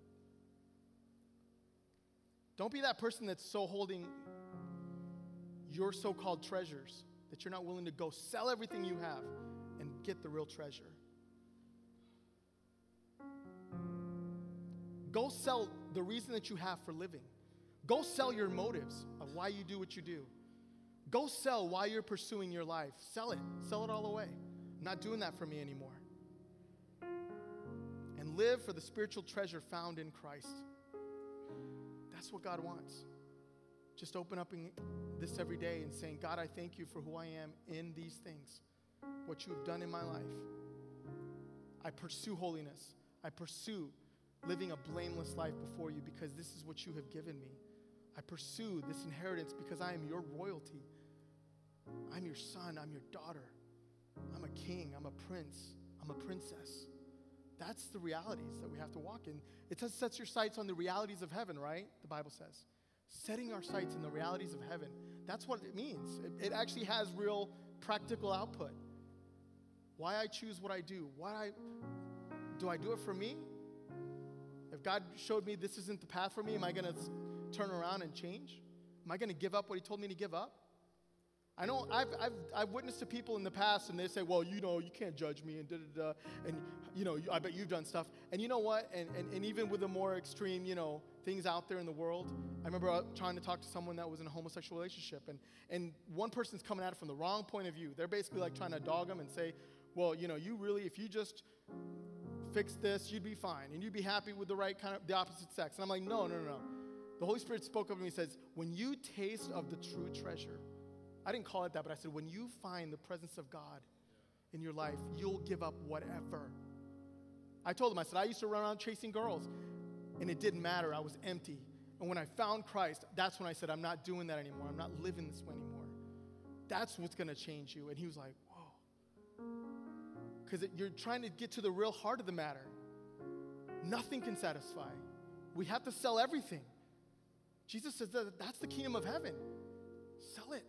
Don't be that person that's so holding your so-called treasures that you're not willing to go sell everything you have and get the real treasure. Go sell the reason that you have for living. Go sell your motives of why you do what you do. Go sell why you're pursuing your life. Sell it. Sell it all away. I'm not doing that for me anymore. And live for the spiritual treasure found in Christ. That's what God wants. Just open up this every day and saying, God, I thank you for who I am in these things, what you have done in my life. I pursue holiness. I pursue living a blameless life before you because this is what you have given me. I pursue this inheritance because I am your royalty. I'm your son. I'm your daughter. I'm a king. I'm a prince. I'm a princess. That's the realities that we have to walk in. It says set your sights on the realities of heaven, right? The Bible says. Setting our sights in the realities of heaven. That's what it means. It actually has real practical output. Why I choose what I do. Do I do it for me? If God showed me this isn't the path for me, am I going to turn around and change? Am I going to give up what he told me to give up? I know I've witnessed to people in the past, and they say, well, you can't judge me, and da-da-da, and, I bet you've done stuff. And you know what? And even with the more extreme, things out there in the world, I remember trying to talk to someone that was in a homosexual relationship, and one person's coming at it from the wrong point of view. They're basically like trying to dog them and say, well, you really, if you just fix this, you'd be fine, and you'd be happy with the opposite sex. And I'm like, no. The Holy Spirit spoke up to me and says, when you taste of the true treasure, I didn't call it that, but I said, when you find the presence of God in your life, you'll give up whatever. I told him, I said, I used to run around chasing girls, and it didn't matter. I was empty. And when I found Christ, that's when I said, I'm not doing that anymore. I'm not living this way anymore. That's what's going to change you. And he was like, whoa. Because you're trying to get to the real heart of the matter. Nothing can satisfy. We have to sell everything. Jesus says that's the kingdom of heaven. Sell it.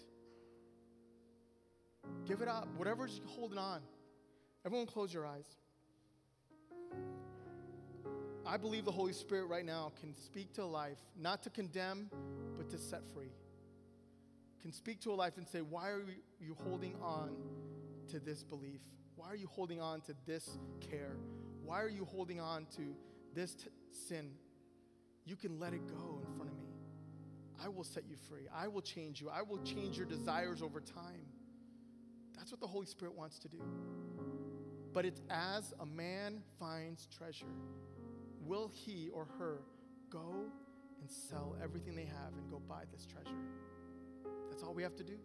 Give it up. Whatever's holding on. Everyone close your eyes. I believe the Holy Spirit right now can speak to a life, not to condemn, but to set free. Can speak to a life and say, why are you holding on to this belief? Why are you holding on to this care? Why are you holding on to this sin? You can let it go in front of me. I will set you free. I will change you. I will change your desires over time. That's what the Holy Spirit wants to do. But it's as a man finds treasure, will he or her go and sell everything they have and go buy this treasure? That's all we have to do.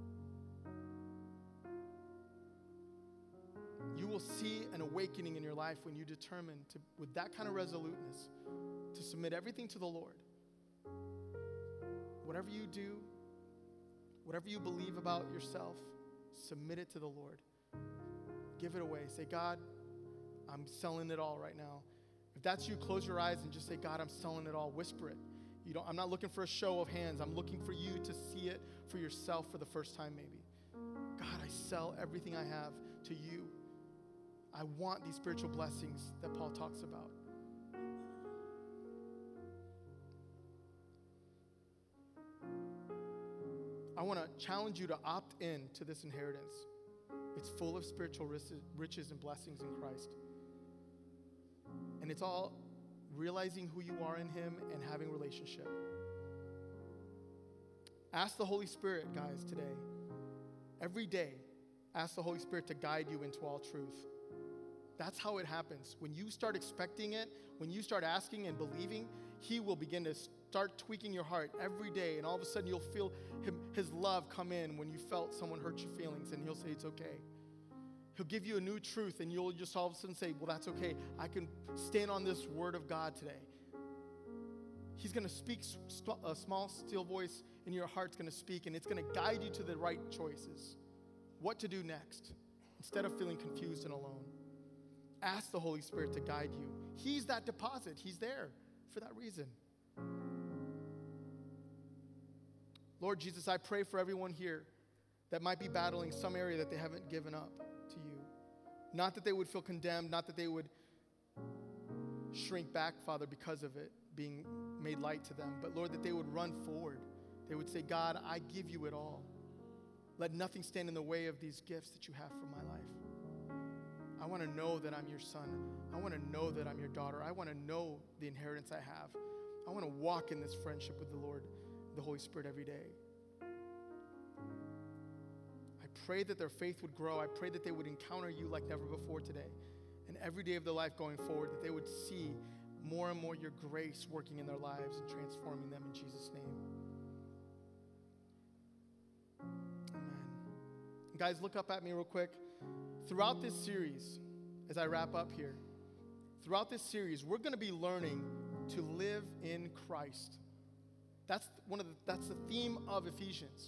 You will see an awakening in your life when you determine to, with that kind of resoluteness, to submit everything to the Lord. Whatever you do, whatever you believe about yourself, submit it to the Lord. Give it away. Say, God, I'm selling it all right now. If that's you, close your eyes and just say, God, I'm selling it all. Whisper it. I'm not looking for a show of hands. I'm looking for you to see it for yourself for the first time maybe. God, I sell everything I have to you. I want these spiritual blessings that Paul talks about. I want to challenge you to opt in to this inheritance. It's full of spiritual riches and blessings in Christ. And it's all realizing who you are in him and having relationship. Ask the Holy Spirit, guys, today. Every day, ask the Holy Spirit to guide you into all truth. That's how it happens. When you start expecting it, when you start asking and believing, he will begin to start tweaking your heart every day, and all of a sudden you'll feel his love come in when you felt someone hurt your feelings, and he'll say it's okay. He'll give you a new truth, and you'll just all of a sudden say, well, that's okay. I can stand on this word of God today. He's going to speak, a small, still voice in your heart's going to speak, and it's going to guide you to the right choices, what to do next, instead of feeling confused and alone. Ask the Holy Spirit to guide you. He's that deposit. He's there for that reason. Lord Jesus, I pray for everyone here that might be battling some area that they haven't given up to you. Not that they would feel condemned, not that they would shrink back, Father, because of it being made light to them, but Lord, that they would run forward. They would say, God, I give you it all. Let nothing stand in the way of these gifts that you have for my life. I want to know that I'm your son. I want to know that I'm your daughter. I want to know the inheritance I have. I want to walk in this friendship with the Lord, the Holy Spirit, every day. I pray that their faith would grow. I pray that they would encounter you like never before today. And every day of their life going forward, that they would see more and more your grace working in their lives and transforming them in Jesus' name. Amen. Guys, look up at me real quick. Throughout this series, as I wrap up here, throughout this series, we're going to be learning to live in Christ. That's the theme of Ephesians.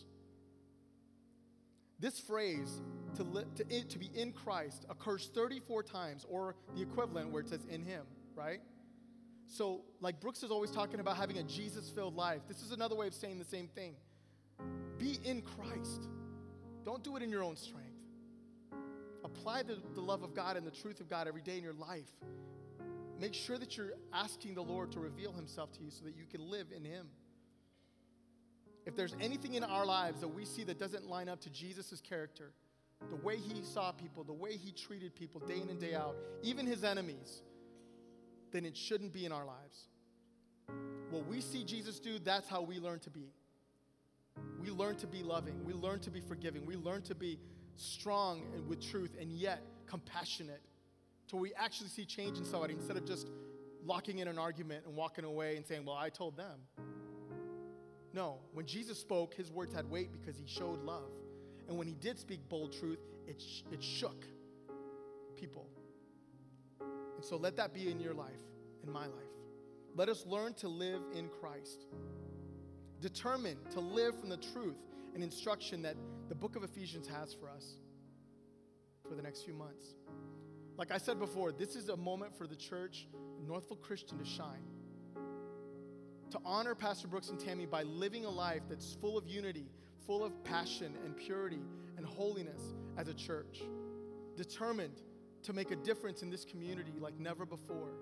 This phrase, to be in Christ, occurs 34 times, or the equivalent where it says in him, right? So, like Brooks is always talking about having a Jesus-filled life. This is another way of saying the same thing. Be in Christ. Don't do it in your own strength. Apply the love of God and the truth of God every day in your life. Make sure that you're asking the Lord to reveal himself to you so that you can live in him. If there's anything in our lives that we see that doesn't line up to Jesus' character, the way he saw people, the way he treated people day in and day out, even his enemies, then it shouldn't be in our lives. What we see Jesus do, that's how we learn to be. We learn to be loving. We learn to be forgiving. We learn to be strong and with truth, and yet compassionate, till we actually see change in somebody instead of just locking in an argument and walking away and saying, well, I told them. No, when Jesus spoke, his words had weight because he showed love. And when he did speak bold truth, it shook people. And so let that be in your life, in my life. Let us learn to live in Christ. Determined to live from the truth and instruction that the book of Ephesians has for us for the next few months. Like I said before, this is a moment for the church, Northville Christian, to shine. To honor Pastor Brooks and Tammy by living a life that's full of unity, full of passion and purity and holiness as a church. Determined to make a difference in this community like never before.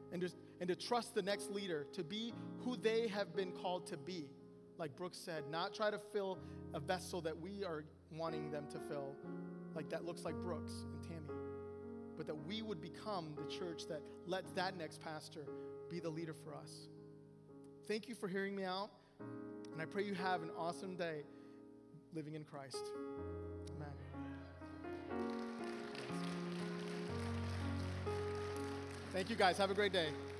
and to trust the next leader to be who they have been called to be. Like Brooks said, not try to fill a vessel that we are wanting them to fill, like that looks like Brooks and Tammy, but that we would become the church that lets that next pastor be the leader for us. Thank you for hearing me out, and I pray you have an awesome day living in Christ. Amen. Thank you guys. Have a great day.